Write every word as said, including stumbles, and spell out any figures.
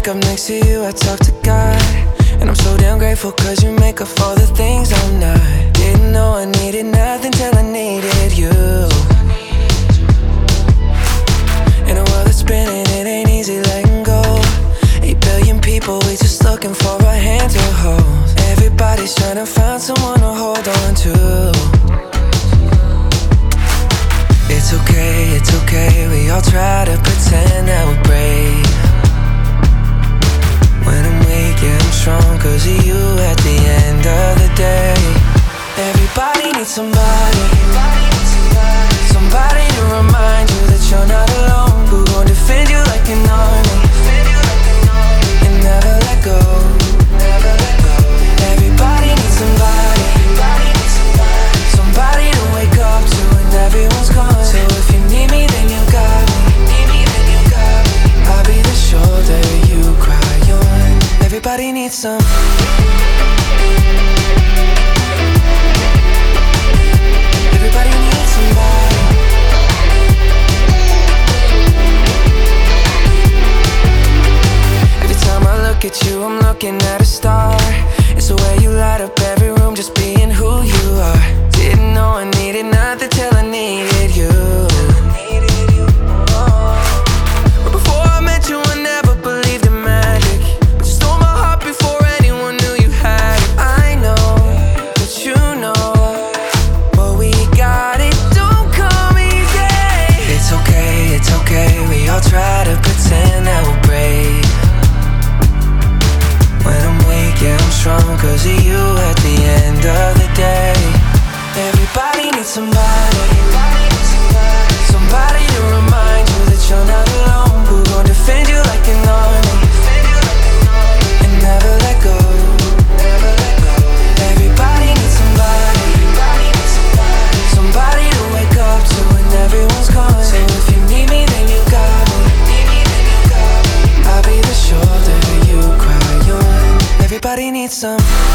wake up next to you, I talk to God. And I'm so damn grateful cause you make up for the things I'm not. Didn't know I needed nothing till I needed you. In a world that's spinning, it ain't easy letting go. Eight billion people, we just looking for a hand to hold. Everybody's trying to find someone to hold on to. It's okay, it's okay, we all try to pretend that we're brave. When I'm weak, yeah, I'm strong cause of you at the end of the day. Everybody needs somebody, somebody to remind you that you're not alone. Who gon' defend you like an army and never let go. Everybody needs somebody, somebody to wake up to when everyone's gone. So if you need me, then you got me. I'll be the shoulder you cry on. Everybody needs some. Everybody needs somebody. Every time I look at you, I'm looking at a star. It's the way you light up every room, just being who you are. Didn't know I needed nothing till I needed you. But before I met you, I never believed in magic. But you stole my heart before anyone knew you had it. I know that you know what we got, it don't come easy. It's okay, it's okay, we all try to pretend that we're brave. When I'm weak, yeah, I'm strong cause of you at the end of the day. Everybody needs somebody, somebody to remind you that you're not alone. Who gon' defend you like an army and never let go. Everybody needs somebody, somebody to wake up to when everyone's gone. So if you need me, then you got me. I'll be the shoulder you cry on. Everybody needs some.